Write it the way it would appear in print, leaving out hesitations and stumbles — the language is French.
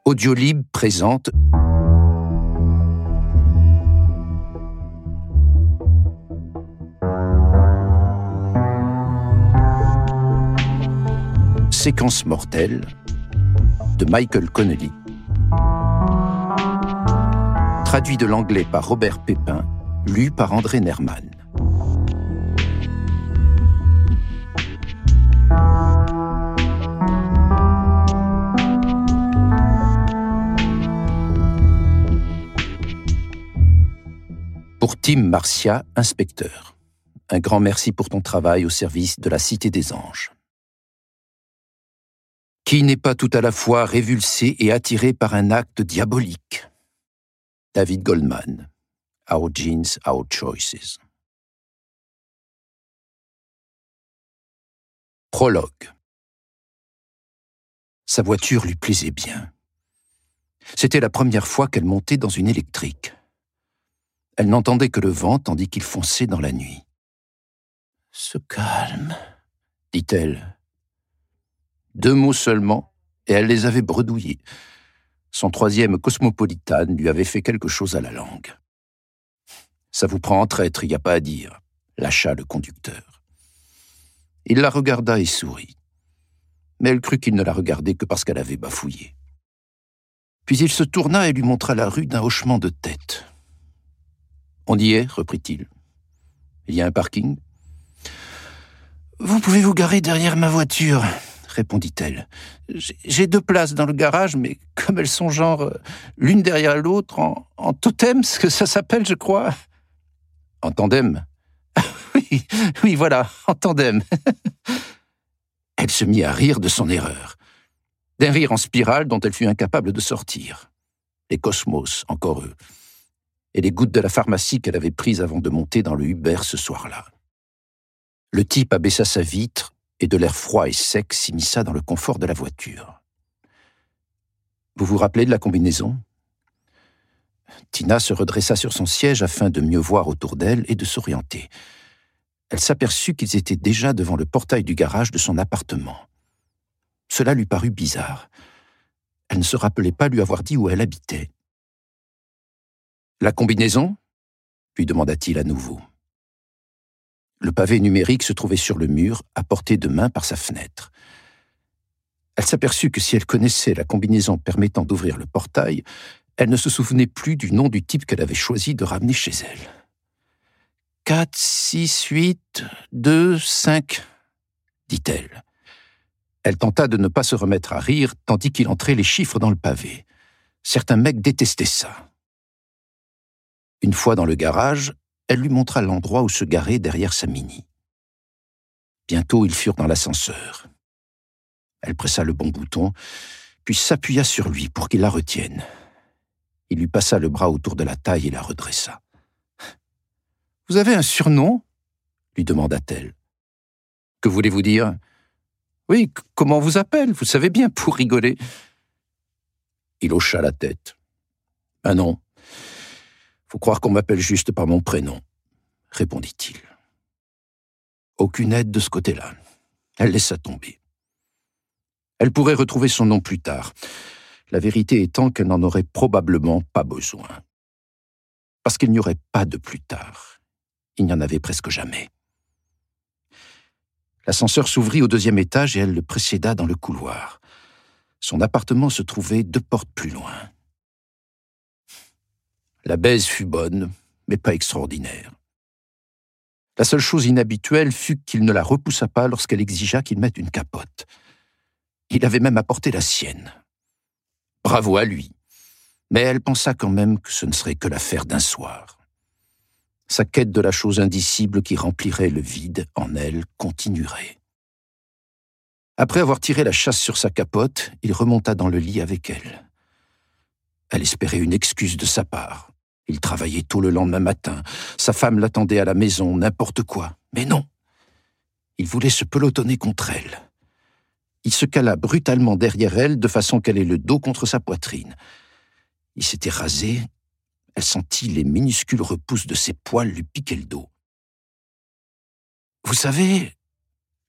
Audiolib présente Séquence mortelle de Michael Connelly. Traduit de l'anglais par Robert Pépin, lu par André Nerman. Pour Tim Marcia, inspecteur. Un grand merci pour ton travail au service de la Cité des Anges. Qui n'est pas tout à la fois révulsé et attiré par un acte diabolique? David Goldman. Our Genes, Our Choices. Prologue. Sa voiture lui plaisait bien. C'était la première fois qu'elle montait dans une électrique. Elle n'entendait que le vent tandis qu'il fonçait dans la nuit. « Ce calme, » dit-elle. 2 mots seulement, et elle les avait bredouillés. Son 3e cosmopolitane lui avait fait quelque chose à la langue. « Ça vous prend en traître, il n'y a pas à dire », lâcha le conducteur. Il la regarda et sourit. Mais elle crut qu'il ne la regardait que parce qu'elle avait bafouillé. Puis il se tourna et lui montra la rue d'un hochement de tête. « On y est, reprit-il. Il y a un parking ? » « Vous pouvez vous garer derrière ma voiture, » répondit-elle. « J'ai 2 places dans le garage, mais comme elles sont genre l'une derrière l'autre, en totem, ce que ça s'appelle, je crois. »« En tandem ?»« Oui, voilà, en tandem. » Elle se mit à rire de son erreur. D'un rire en spirale dont elle fut incapable de sortir. Les Cosmos, encore eux. Et les gouttes de la pharmacie qu'elle avait prises avant de monter dans le Uber ce soir-là. Le type abaissa sa vitre et de l'air froid et sec s'immisça dans le confort de la voiture. « Vous vous rappelez de la combinaison ?» Tina se redressa sur son siège afin de mieux voir autour d'elle et de s'orienter. Elle s'aperçut qu'ils étaient déjà devant le portail du garage de son appartement. Cela lui parut bizarre. Elle ne se rappelait pas lui avoir dit où elle habitait. « La combinaison ?» lui demanda-t-il à nouveau. Le pavé numérique se trouvait sur le mur, à portée de main par sa fenêtre. Elle s'aperçut que si elle connaissait la combinaison permettant d'ouvrir le portail, elle ne se souvenait plus du nom du type qu'elle avait choisi de ramener chez elle. 4, 6, 8, 2, 5, dit-elle. Elle tenta de ne pas se remettre à rire, tandis qu'il entrait les chiffres dans le pavé. Certains mecs détestaient ça. Une fois dans le garage, elle lui montra l'endroit où se garer derrière sa Mini. Bientôt, ils furent dans l'ascenseur. Elle pressa le bon bouton, puis s'appuya sur lui pour qu'il la retienne. Il lui passa le bras autour de la taille et la redressa. « Vous avez un surnom ?» lui demanda-t-elle. « Que voulez-vous dire ?»« Oui, comment on vous appelle, vous savez bien, pour rigoler. » Il hocha la tête. « Ah non. Faut croire qu'on m'appelle juste par mon prénom, » répondit-il. Aucune aide de ce côté-là. Elle laissa tomber. Elle pourrait retrouver son nom plus tard, la vérité étant qu'elle n'en aurait probablement pas besoin. Parce qu'il n'y aurait pas de plus tard. Il n'y en avait presque jamais. L'ascenseur s'ouvrit au 2e étage et elle le précéda dans le couloir. Son appartement se trouvait 2 portes plus loin. La baise fut bonne, mais pas extraordinaire. La seule chose inhabituelle fut qu'il ne la repoussa pas lorsqu'elle exigea qu'il mette une capote. Il avait même apporté la sienne. Bravo à lui. Mais elle pensa quand même que ce ne serait que l'affaire d'un soir. Sa quête de la chose indicible qui remplirait le vide en elle continuerait. Après avoir tiré la chasse sur sa capote, il remonta dans le lit avec elle. Elle espérait une excuse de sa part. Il travaillait tôt le lendemain matin. Sa femme l'attendait à la maison, n'importe quoi. Mais non. Il voulait se pelotonner contre elle. Il se cala brutalement derrière elle de façon qu'elle ait le dos contre sa poitrine. Il s'était rasé. Elle sentit les minuscules repousses de ses poils lui piquer le dos. « Vous savez, »